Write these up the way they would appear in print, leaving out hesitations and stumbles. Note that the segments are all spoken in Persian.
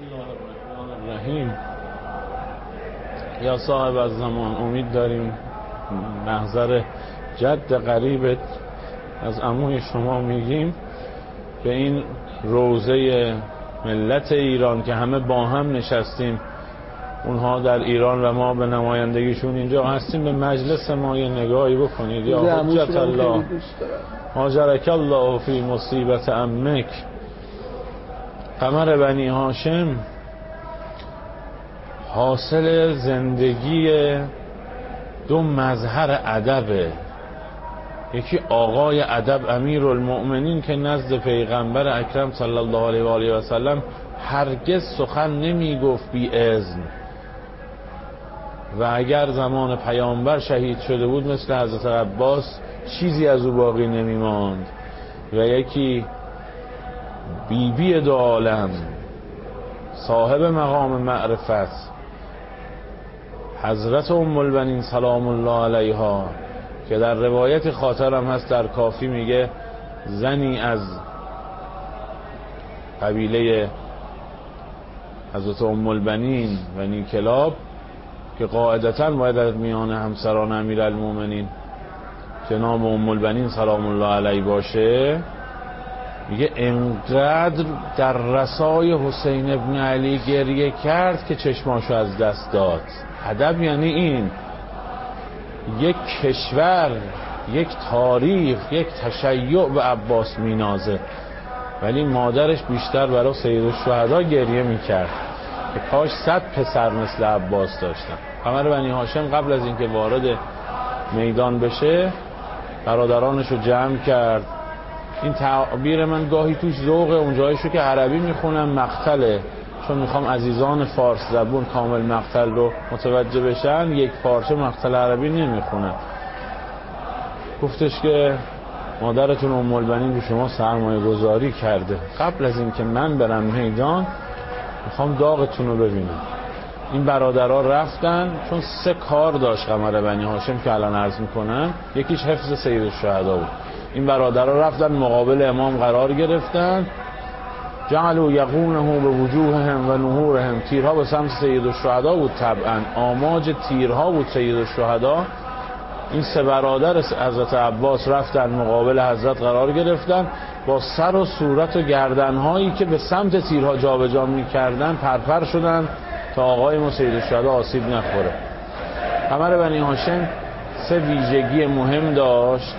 رحیم. یا صاحب از زمان، امید داریم محضر جد قریبت از عموی شما میگیم به این روضه ملت ایران که همه با هم نشستیم، اونها در ایران و ما به نمایندگیشون اینجا هستیم، به مجلس ما یه نگاهی بکنید. یا حجت الله هاجرک الله فی مصیبت عمک. قمر بنی هاشم حاصل زندگی دو مظهر ادبه. یکی آقای ادب امیرالمؤمنین که نزد پیغمبر اکرم صلی الله علیه و آله و سلم هرگز سخن نمی گفت بی اذن، و اگر زمان پیامبر شهید شده بود مثل حضرت عباس چیزی از او باقی نمی ماند. و یکی بیبی دو عالم، صاحب مقام معرفت، حضرت ام البنین سلام الله علیها، که در روایت خاطرم هست در کافی میگه زنی از قبیله حضرت ام البنین بنی کلاب که قاعدتاً باید از میان همسران امیرالمومنین جناب ام البنین سلام الله علیه باشه، میگه انقدر در رسای حسین ابن علی گریه کرد که چشماشو از دست داد. ادب یعنی این، یک کشور، یک تاریخ، یک تشیع به عباس مینازه، ولی مادرش بیشتر برای سید الشهدا گریه میکرد که کاش 100 پسر مثل عباس داشتن. قمر بنی هاشم قبل از اینکه وارد میدان بشه برادرانشو جمع کرد. این تعبیر من گاهی توش ذوقه، اونجایشو که عربی میخونم مقتله، چون میخوام عزیزان فارس زبون کامل مقتل رو متوجه بشن، یک پارچه مقتل عربی نمیخونم. گفتش که مادرتون ام البنین به شما سرمایه گذاری کرده، قبل از اینکه من برم میدان میخوام داغتون رو ببینم. این برادرها رفتن، چون 3 کار داشت قمر بنی هاشم که الان عرض میکنم، یکیش حفظ سید الشهدا بود. این برادرها رفتن مقابل امام قرار گرفتن، جعلوا یقونه به وجوههم و نحورهم، تیرها به سمت سید الشهدا بود، طبعا آماج تیرها بود سید الشهدا. این 3 برادر حضرت عباس رفتن مقابل حضرت قرار گرفتن، با سر و صورت و گردنهایی که به سمت تیرها جابجا می‌کردن پرپر شدن تا آقای ما سید الشهدا آسیب نخوره. قمر بنی هاشم 3 ویژگی مهم داشت،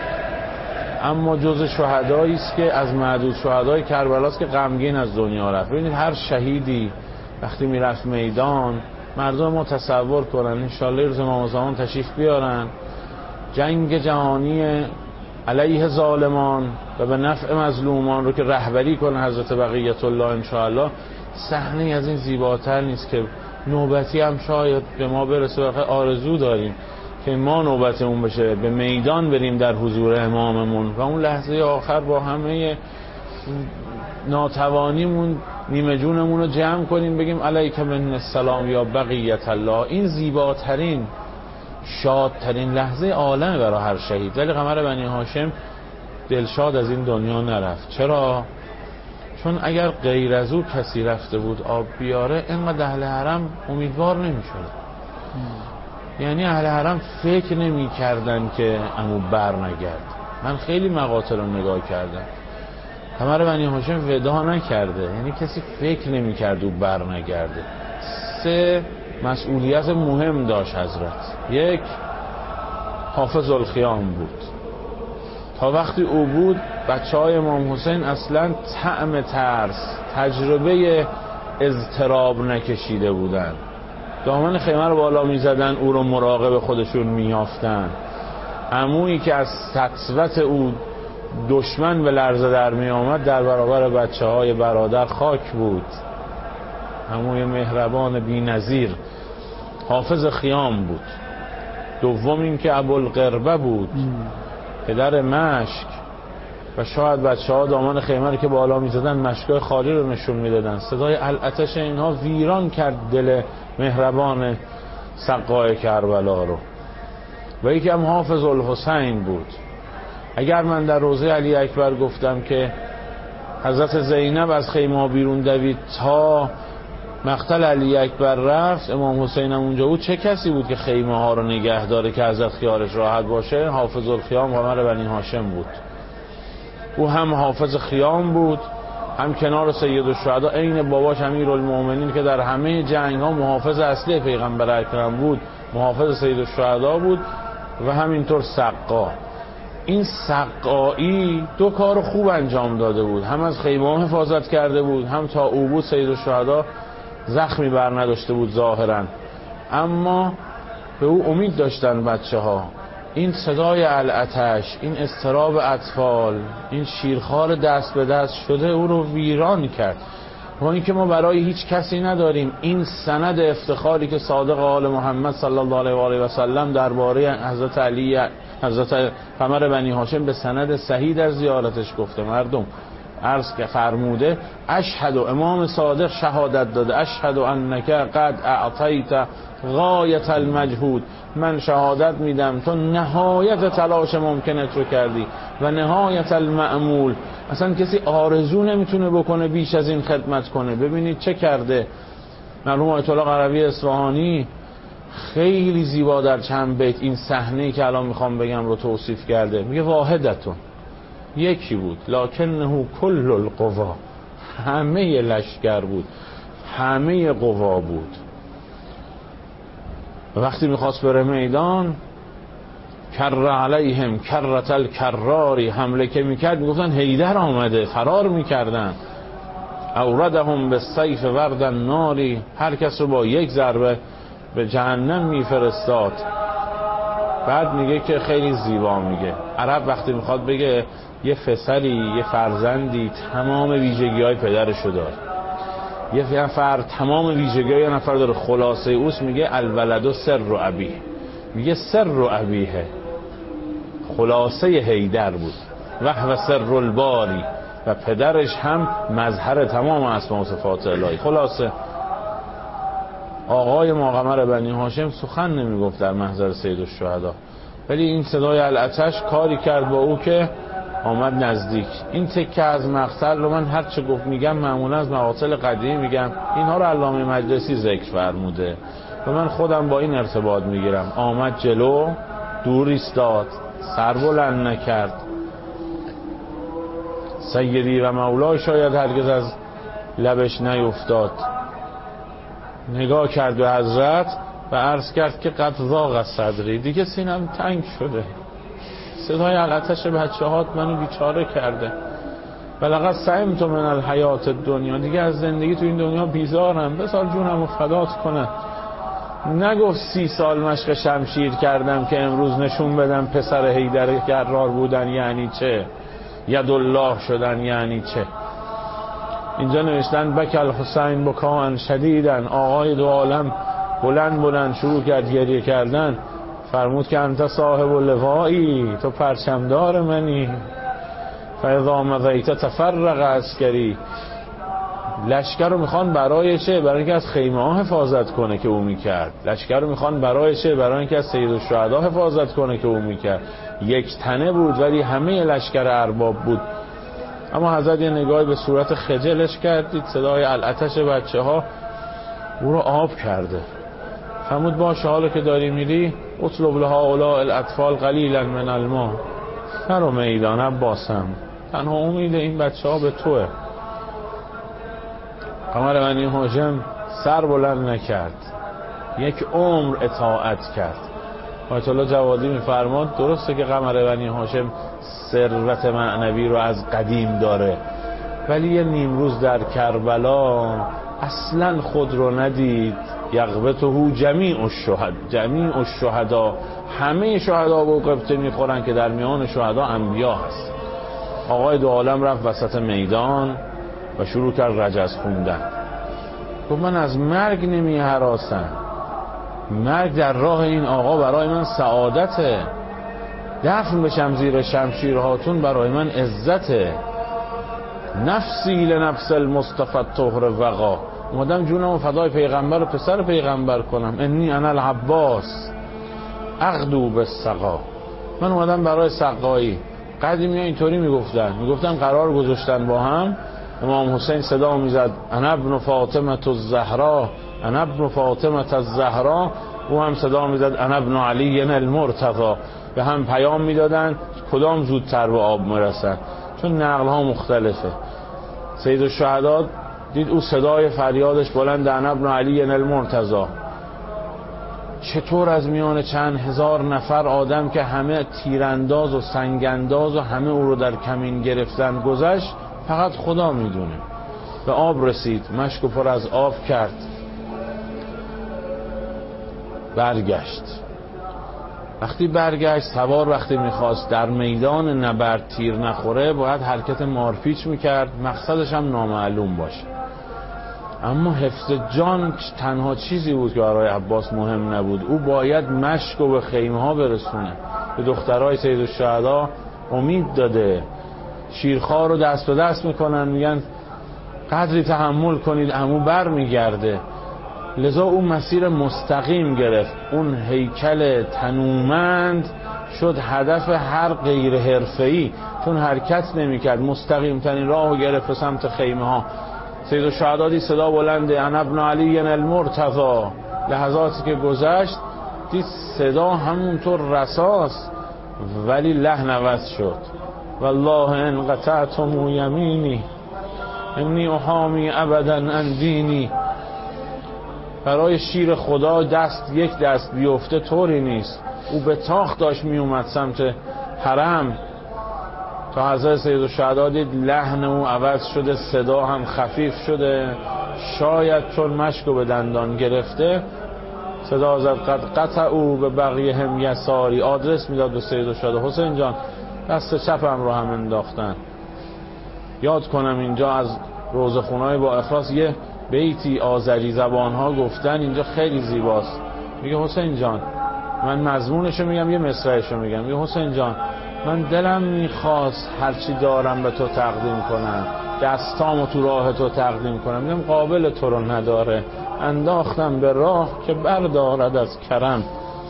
اما جز شهدایی است که از معدود شهدای کربلا است که غمگین از دنیا رفت. ببینید هر شهیدی وقتی میرفت میدان، مردم ما تصور کنن ان شاءالله روز امام زمان تشریف بیارن، جنگ جهانی علیه ظالمان و به نفع مظلومان رو که رهبری کنه حضرت بقیت الله ان شاءالله، صحنه از این زیباتر نیست که نوبتی هم شاید به ما برسه. آرزو داریم که ما نوبتمون بشه به میدان بریم در حضور اماممون و اون لحظه آخر با همه ناتوانیمون نیمه جونمون رو جمع کنیم بگیم علیک من السلام یا بقیت الله. این زیباترین شادترین لحظه عالمه برای هر شهید. ولی قمر بنی هاشم دلشاد از این دنیا نرفت. چرا؟ چون اگر غیر از او کسی رفته بود آب بیاره، اینقدر اهل حرم امیدوار نمی‌شد. یعنی اهل حرم فکر نمی کردن که عمو بر نگرد. من خیلی مقاطع رو نگاه کردم، قمر بنی هاشم ودا نکرده، یعنی کسی فکر نمی کرد او بر نگرده. 3 مسئولیت مهم داشت حضرت. 1 حافظ الخیام بود. تا وقتی او بود بچه‌های امام حسین اصلا طعم ترس، تجربه اضطراب نکشیده بودن. دامن خیمه رو بالا می زدن، او رو مراقب خودشون می یافتن. عمویی که از سطوت او دشمن به لرزه در می آمد در برابر بچه های برادر خاک بود. عموی مهربان بی نظیر حافظ خیام بود. دوم این که ابوالقربه بود، پدر مشک، و شاید بچه ها دامن خیمه رو که بالا می زدن مشکای خالی رو نشون می دادن. صدای العطش اینها ویران کرد دل مهربان سقای کربلا رو. و یکی هم حافظ الحسین بود. اگر من در روضه علی اکبر گفتم که حضرت زینب از خیمه بیرون دوید تا مقتل علی اکبر رفت، امام حسین هم اونجا بود، چه کسی بود که خیمه ها رو نگه داره که حضرت خیالش راحت باشه؟ حافظ الخیام قمر بنی هاشم بود. او هم حافظ خیام بود، هم کنار سید الشهدا عین باباش امیرالمومنین که در همه جنگ ها محافظ اصلی پیغمبر اکرم بود، محافظ سید الشهدا بود، و همینطور سقا. این سقایی دو کار خوب انجام داده بود، هم از خیمه حفاظت کرده بود، هم تا او بود سید الشهدا زخمی بر نداشته بود ظاهرا، اما به او امید داشتن بچه ها. این صدای العتش، این اضطراب اطفال، این شیرخوار دست به دست شده او رو ویران کرد. با اینکه ما برای هیچ کسی نداریم این سند افتخاری که صادق آل محمد صلی الله علیه و آله و سلم درباره حضرت علی، حضرت قمر بنی هاشم به سند صحیح در زیارتش گفته. مردم عرض که فرموده اشهد، امام صادق شهادت داده، اشهد انک قد اعطیت غایت المجهود، من شهادت میدم تو نهایت تلاش ممکنت رو کردی و نهایت المأمول. اصلا کسی آرزو نمیتونه بکنه بیش از این خدمت کنه. ببینید چه کرده مرحوم آیت الله قروی اصفهانی، خیلی زیبا در چند بیت این صحنه‌ای که الان میخوام بگم رو توصیف کرده. میگه واحدتون، یکی بود، لکنه کل القوا، همه لشکر بود، همه قوا بود. وقتی میخواست بره میدان، کر علیهم کرت الکراری، حمله که میکرد میگفتن حیدر آمده، فرار میکردن. اوردهم بالسیف ورد الناری، هر کس رو با یک ضربه به جهنم میفرستاد. بعد میگه که خیلی زیبا میگه، عرب وقتی میخواد بگه یه پسری، یه فرزندی تمام ویژگی های پدرشو داره، یه نفر تمام ویژگی های نفر داره، خلاصه اوست میگه الولد سر ابیه، میگه سر ابیه، خلاصه حیدر بود، و سر الباری، و پدرش هم مظهر تمام اسماء و صفات الهی. خلاصه آقای ما قمر بنی هاشم سخن نمیگفت در محضر سید الشهدا، ولی این صدای العتش کاری کرد با او که آمد نزدیک. این تکه از مقتل رو من هر چه گفت میگم معمولا از مقاتل قدیمی میگم، اینها رو علامه مجلسی ذکر فرموده و من خودم با این ارتباط میگیرم. آمد جلو، دور ایستاد، سر بلند نکرد. سیدی و مولای شاید هرگز از لبش نیفتاد. نگاه کرد به حضرت و عرض کرد که قد ضاق صدری، دیگه سینم تنگ شده، صدای العتش بچه هات منو بیچاره کرده. بلغت سعیمت من الحیات الدنیا، دیگه از زندگی تو این دنیا بیزارم، بذار جونمو فدات کنه. نگفت 30 سال مشق شمشیر کردم که امروز نشون بدم پسر حیدر کرار بودن یعنی چه، یدالله شدن یعنی چه. اینجا نوشتن بک الحسین بکان شدیدن، آقای دو عالم بلند شروع کرد گریه کردن. فرمود که انت صاحب اللوایی، تو پرچمدار منی. فاذا مضیت تفرق عسکری، لشکر رو میخوان برای چه؟ برای اینکه از خیمه ها حفاظت کنه که او میکرد. لشکر رو میخوان برای چه؟ برای اینکه از سید الشهدا حفاظت کنه که او میکرد. یک تنه بود ولی همه لشکر ارباب بود. اما حضرت یه نگاهی به صورت خجلش کردید، صدای العتش بچه ها او رو آب کرده. فرمود باشه حالا که داری میری، اطلب لها اولاء الاطفال قلیلا من الماء، نرو میدان عباسم، تنها امید این بچه ها به توه. قمر بنی هاشم سر بلند نکرد، یک عمر اطاعت کرد. آیت الله جوادی میفرماد درسته که قمر بنی هاشم ثروت معنوی رو از قدیم داره، ولی یه نیمروز در کربلا اصلا خود رو ندید. یغبطه جمیع الشهدا، همه شهدا به قبطه میخورن که در میان شهدا انبیا هست. آقای دو عالم رفت وسط میدان و شروع کرد رجز خوندن. گفت من از مرگ نمی هراسم، مرگ در راه این آقا برای من سعادته، دفن بشم زیر شمشیرهاتون برای من عزته. نفسی لنفس المصطفى الطهر وقا، اومدم جونم فدای پیغمبر و پسر پیغمبر کنم. انی انا العباس اغدو بالسقا، من اومدم برای سقایی. قدیمی ها اینطوری میگفتن قرار گذاشتن با هم امام حسین صدا میزد انا ابن فاطمه الزهرا، انا ابن فاطمه الزهرا، او هم صدا میزد انا ابن علی المرتضی. به هم پیام میدادن کدام زودتر به آب میرسن، چون نقل ها مختلفه. سید الشهدا دید او صدای فریادش بلند انا ابن علی المرتضی، چطور از میان چند هزار نفر آدم که همه تیرانداز و سنگانداز و همه او رو در کمین گرفتن گذشت؟ فقط خدا میدونه. به آب رسید، مشک و پر از آب کرد، برگشت. وقتی برگشت، سوار وقتی میخواست در میدان نبرد تیر نخوره باید حرکت مارپیچ میکرد، مقصدش هم نامعلوم باشه. اما حفظ جان تنها چیزی بود که برای عباس مهم نبود. او باید مشک رو به خیمه ها برسونه. به دخترای سید الشهدا امید داده، شیرخوار رو دست به دست میکنن، میگن قدری تحمل کنید عمو بر میگرده. لذا اون مسیر مستقیم گرفت. اون هیکل تنومند شد هدف هر غیر حرفه‌ای، چون حرکت نمیکرد، مستقیم ترین راهو گرفت به سمت خیمه ها. سید الشهدا دی صدا بلنده انا ابن علی المرتضی. لحظاتی که گذشت دید صدا همونطور رساست، ولی لحن عوض شد. والله ان قطعتم یمینی انی احامی ابدا عن دینی. برای شیر خدا یک دست بیفته طوری نیست. او به تاخت داشت می اومد سمت حرم تا حضرت سید الشهدا دید لحن او عوض شده، صدا هم خفیف شده. شاید چون مشکو به دندان گرفته صدا زد قد قطعوا به بقیهم یساری. آدرس میداد به سید الشهدا حسین جان دست چپم رو هم انداختن. یاد کنم اینجا از روزخونه‌های با اخلاص یه بیتی آذری زبان‌ها گفتن، اینجا خیلی زیباست. میگه حسین جان، من مضمونشو میگم یه مصرعشو میگم. میگه حسین جان من دلم میخواست هرچی دارم به تو تقدیم کنم، دستامو تو راه تو تقدیم کنم، میگم قابل تو رو نداره، انداختم به راه که بردارد از کرم.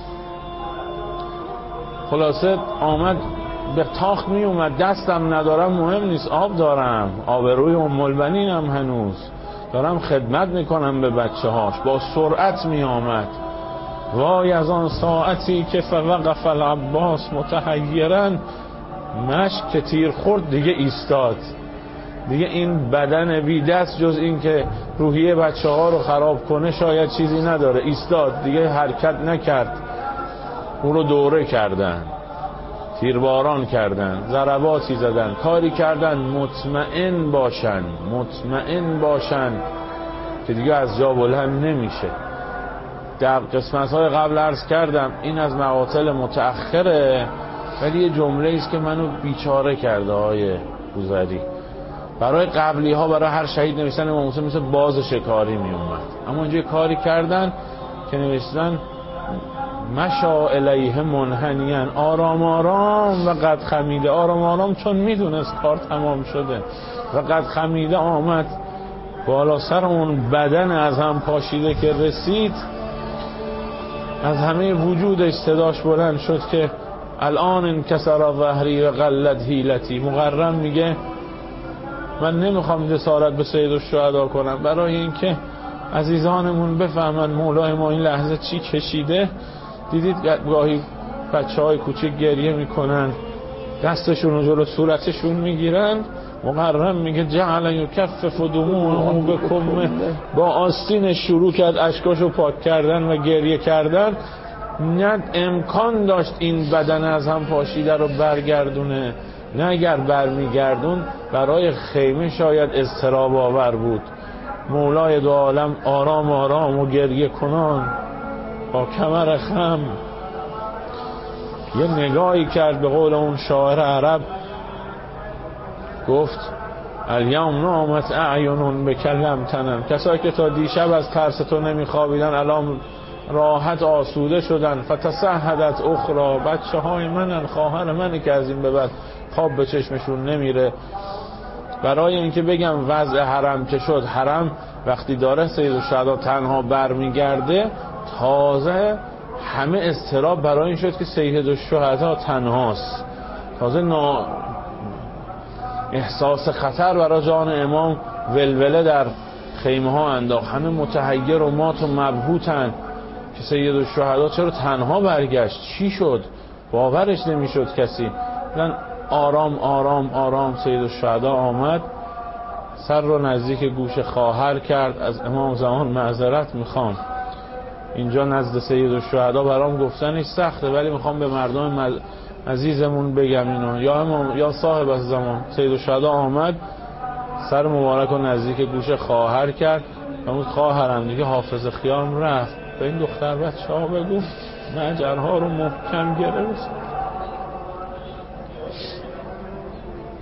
خلاصه آمد به تاخت می اومد، دستم ندارم مهم نیست، آب دارم، آبروی ام البنینم هنوز دارم خدمت میکنم به بچه هاش. با سرعت می آمد. وای از آن ساعتی که فوقف العباس متحیرن، مشک که تیر خورد دیگه ایستاد. دیگه این بدن بی دست جز این که روحیه بچه ها رو خراب کنه شاید چیزی نداره. ایستاد دیگه، حرکت نکرد. اون رو دوره کردن، تیرباران کردن، ضرباتی زدن، کاری کردن مطمئن باشن که دیگه از جا بلند نمیشه. در قسمت‌های قبل عرض کردم این از مقاتل متأخره، ولی یه جمله است که منو بیچاره کرده آقای بوذری. برای قبلی ها برای هر شهید نوشتن امام حسین مثل باز شکاری می اومد، اما اینجا کاری کردن که نوشتن مشا الیه منحنیان، آرام آرام و قد خمیده. آرام آرام چون میدونست کار تمام شده و قد خمیده آمد بالا سر اون بدن از هم پاشیده که رسید. از همه وجودش صداش بلند شد که الان انکسر ظهری و قلت حیلتی. مقرم میگه من نمیخوام جسارت به سید الشهدا کنم برای اینکه عزیزانمون بفهمن مولای ما این لحظه چی کشیده. دیدید گاهی بچه های کوچک گریه میکنن، دستشون رو جلو صورتشون میگیرن. مقرم میگه جعل یکفف دموعهم بکم، با آستین شروع کرد اشکاشو پاک کردن و گریه کردن. نه امکان داشت این بدن از هم پاشیده رو برگردونه، نه اگر برمیگردون برای خیمه شاید اضطراب آور بود. مولای دو عالم آرام آرام و گریه کنان با کمر خم یه نگاهی کرد، به قول اون شاعر عرب گفت الیوم نامت اعینون بکلم تنم. کسایی که تا دیشب از ترس تو نمیخوابیدن الان راحت آسوده شدن. فتسهدت اخرى، بچه های منن، خواهر منی که از این به بعد خواب به چشمشون نمیره. برای اینکه بگم وضع حرم که شد، حرم وقتی داره سید الشهدا تنها برمیگرده تازه همه اضطراب برای این شد که سید الشهدا تنهاست. تازه احساس خطر برای جان امام ولوله در خیمه ها انداخت. همه متحیر و مات و مبهوتن که سید الشهدا چرا تنها برگشت، چی شد، باورش نمیشد کسی. آرام آرام آرام سید الشهدا آمد، سر رو نزدیک گوش خواهر کرد، از امام زمان معذرت میخوام، اینجا نزد سید الشهدا برام گفتنش سخته ولی میخوام به مردم عزیزمون بگم اینو، یا امام یا صاحب از زمان. سید الشهدا آمد، سر مبارک رو نزدیک گوش خواهر کرد، همون خواهرم دیگه حافظ خیام رفت، به این دختر بچه ها بگو مجرها رو محکم گرفت.